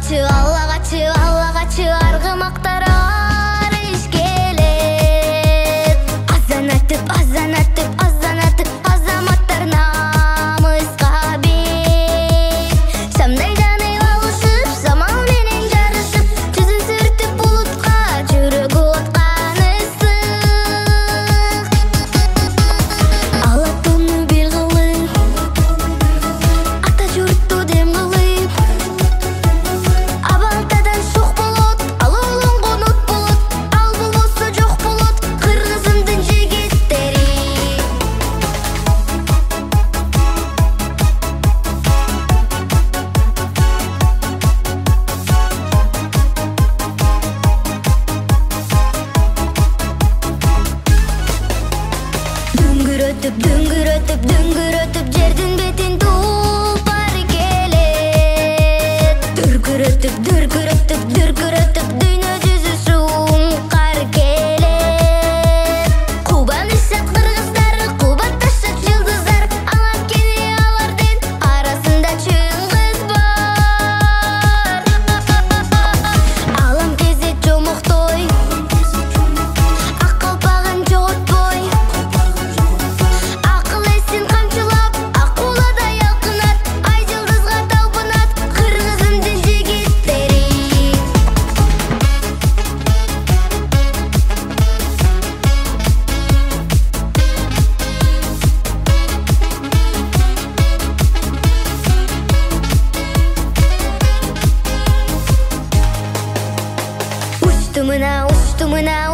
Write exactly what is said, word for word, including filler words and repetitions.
аллағачы аллағачы аллағачы арғымақтар ішкелет азан атып азан атып азан атып азаматтар намысқа бет самдай жаны алышып самал менен жарышып жүзін сүртіп бұлытқа жүрегі отқан ыстық алатуны бел қылып ата жұртты дем қылып абалтадан шоқ болот ал ұлын қонот болот ал бұл болса жоқ болот қырғызымдың жігіттері дүңгүрөтүп дүңгүрөтүп дүңгүрөтүп жердин бетин тулпар келет дүркүрөтүп дүркүрөтүп дүркүрөтүп дүйнө жүзү суңкар келет кубанышат кыргыздар кубатташат жылдыздар анткени алардын арасында чын кыз бар алам кезет жомоктой ак калпагын жоготпой акыл эсин камчылап акуладай алкынат ай жылдызга талпынат кыргызымдын жигиттери учту мына учту мына